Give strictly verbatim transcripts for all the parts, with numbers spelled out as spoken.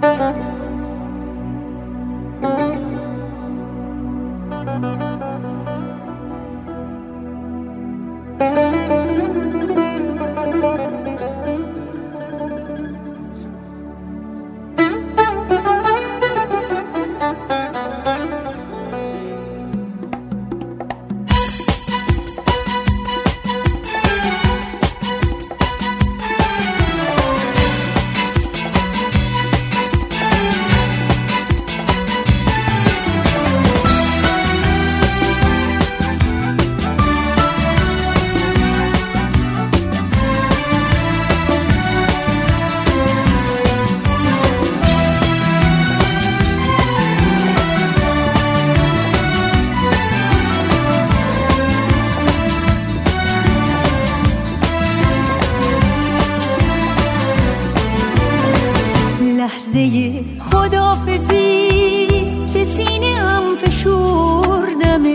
لحظه خداحافظی به سینه‌ام فشردمه،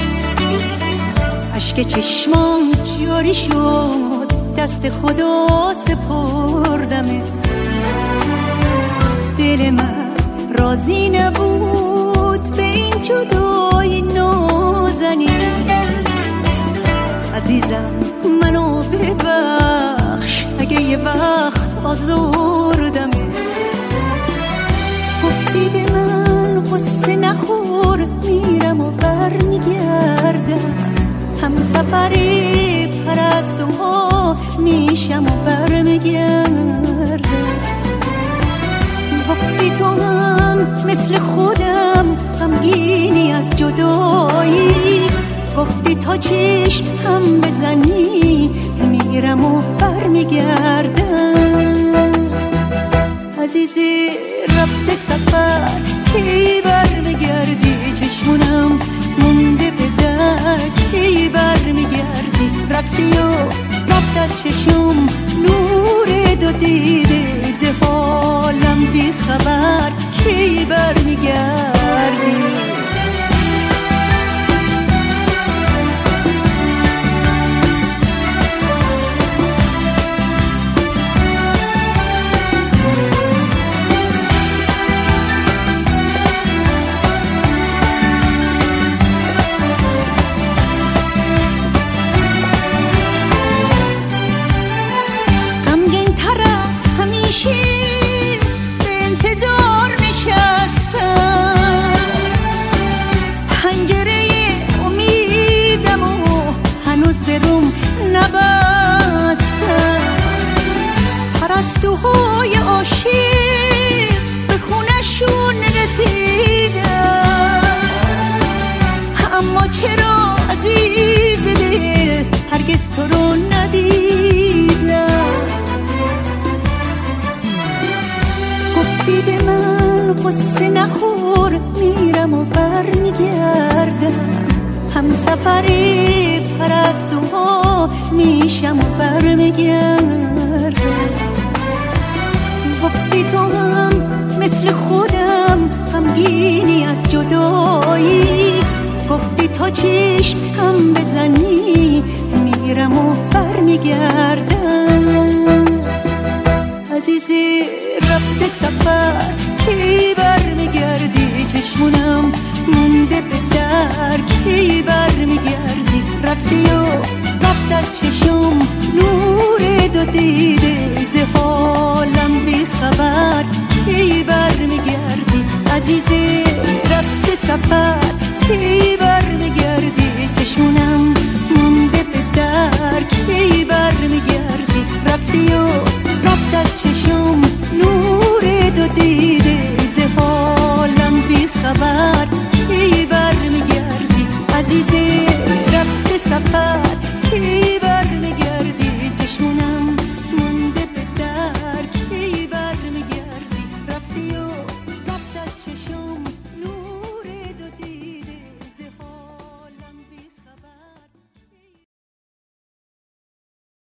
اشک چشمام جاری شد، دست خدا سپردمه. دل من راضی نبود به این جدایی نازنین. عزیزم منو ببخش اگه یه وقت آزردمه. گفتی به من قصه نخور، میرم و بر میگردم، هم سفری پرستوها میشم و بر میگردم. گفتی تو هم مثل خودم غمگینی از جدایی، گفتی تا چشم هم بزنی میرم و بر میگردم. عزیزی رفته سفر کی بر میگردی، چشمونم مونده به در کی بر میگردی. رفتی و رفت از چشم نور دو دیده، ز حالم بی خبر کی بر میگردی. به انتظار نشستم، پنجره امیدم و هنوز به روم نبستم. پرستوهای عاشق به خونشون رسیدم، اما چرا عزیز دل هرگز تو رو ندیدم. گفتی به من قصه نخور، میرم و بر میگردم، هم سفری پرستوها میشم و بر میگردم. گفتی تو هم مثل خودم غمگینی از جدایی، گفتی تا چشم هم بزنی میرم و بر میگردم. عزیزی رفته سفر کی بر میگردی، چشمونم مونده به در کی بر میگردی. رفتی و رفت از چشم نور دو دیده، ز حالم بی خبر کی بر میگردی. عزیزی رفته سفر کی